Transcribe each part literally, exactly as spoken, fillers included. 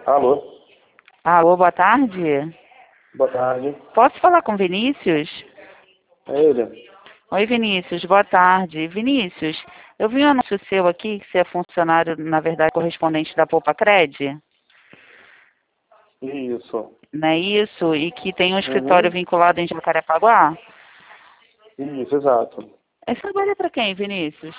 Alô? Alô, boa tarde. Boa tarde. Posso falar com Vinícius? É ele? Oi, Vinícius, boa tarde. Vinícius, eu vi um anúncio seu aqui, que você é funcionário, na verdade, correspondente da Poupa Cred, Isso. não é isso? E que tem um escritório Uhum. vinculado em Jacarepaguá? Isso, exato. Esse trabalho é para quem, Vinícius?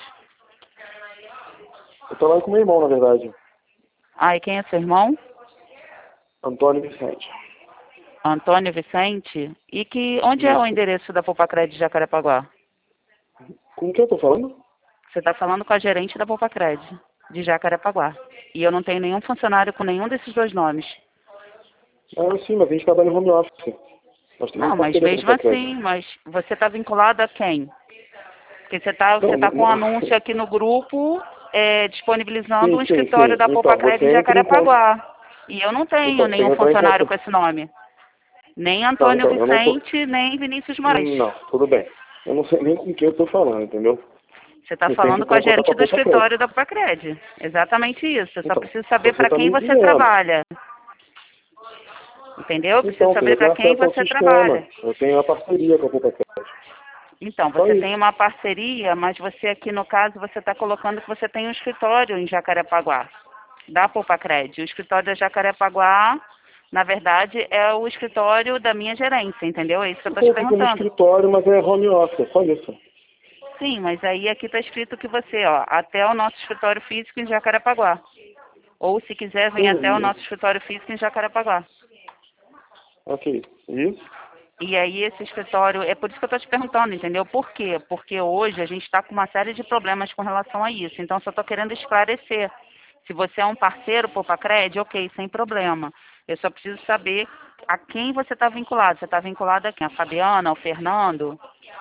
Eu trabalho com meu irmão, na verdade. Ah, e quem é seu irmão? Antônio Vicente. Antônio Vicente? E que, onde é o Isso. endereço da Poupa Cred de Jacarepaguá? Com quem eu tô falando? Você está falando com a gerente da Poupa Cred de Jacarepaguá. E eu não tenho nenhum funcionário com nenhum desses dois nomes. Ah, sim, mas a gente trabalha em home office. Nós temos Não, uma mas parceria com o mesmo Copacred. assim, mas você está vinculado a quem? Porque você está Não, você tá com um não. anúncio aqui no grupo é, disponibilizando Sim, um sim, escritório sim. da Poupa Então, Cred em você entra em contato. Jacarepaguá. E eu não tenho Então, você tem nenhum que entrar em funcionário contato. com esse nome. Nem Não, Antônio então, eu não tô... Vicente, nem Vinícius Moraes. Não, tudo bem. Eu não sei nem com quem eu tô falando, entendeu? Você está Você tem que falando com entrar a em contato com gerente a do Copacred. escritório da Poupa Cred. Exatamente isso. Eu só Então, preciso saber você para tá quem me você enviando. trabalha. Entendeu? Eu preciso Então, porque saber eu tenho para quem acesso ao você sistema. trabalha. Eu tenho uma parceria com a Copacred. Então, Só você tem isso. uma parceria, mas você aqui no caso, você está colocando que você tem um escritório em Jacarepaguá, da Poupa Cred. O escritório da Jacarepaguá, na verdade, é o escritório da minha gerência, entendeu? É isso que eu Eu estou te coloquei como perguntando. escritório, mas é home office, é só isso. Sim, mas aí aqui está escrito que você, ó, até o nosso escritório físico em Jacarepaguá. Ou se quiser, vem até o Sim, nosso escritório físico em Jacarepaguá. ok. E? E aí esse escritório, é por isso que eu estou te perguntando, entendeu? Por quê? Porque hoje a gente está com uma série de problemas com relação a isso. Então, só estou querendo esclarecer. Se você é um parceiro Poupa Cred, ok, sem problema. Eu só preciso saber a quem você está vinculado. Você está vinculado a quem? A Fabiana, ao Fernando?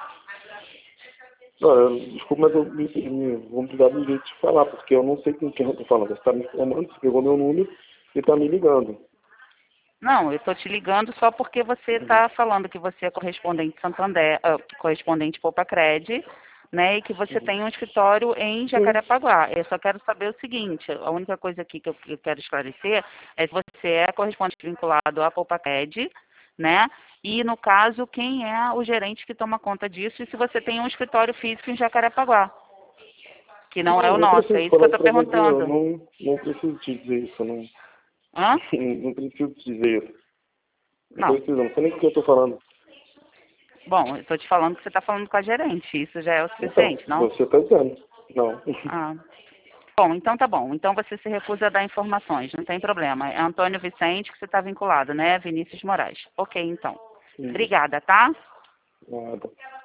Não, desculpa, mas eu me, me, vou precisar de um jeito de falar, porque eu não sei com quem eu tô falando. Você está me informando, você pegou meu número e está me ligando. Não, eu estou te ligando só porque você Uhum. está falando que você é correspondente Santander, ah, correspondente Poupa Cred, né, e que você Uhum. tem um escritório em Sim. Jacarepaguá. Eu só quero saber o seguinte, a única coisa aqui que eu, que eu quero esclarecer é se você é correspondente vinculado à Poupa Cred, né, e no caso, quem é o gerente que toma conta disso e se você tem um escritório físico em Jacarepaguá, que não é Não, o não nosso, é preciso isso que eu falar estou para você, eu perguntando. não, não preciso te dizer isso, não, Hã? não preciso te dizer isso. Não Não. preciso, não sei nem o que eu tô falando. Bom, eu estou te falando que você está falando com a gerente, isso já é o Então, suficiente, não? você está dizendo. Não. Ah, bom, então tá bom. Então você se recusa a dar informações, não tem problema. É Antônio Vicente que você está vinculado, né? Vinícius Moraes. Ok, então. Isso. Obrigada, tá? Nada.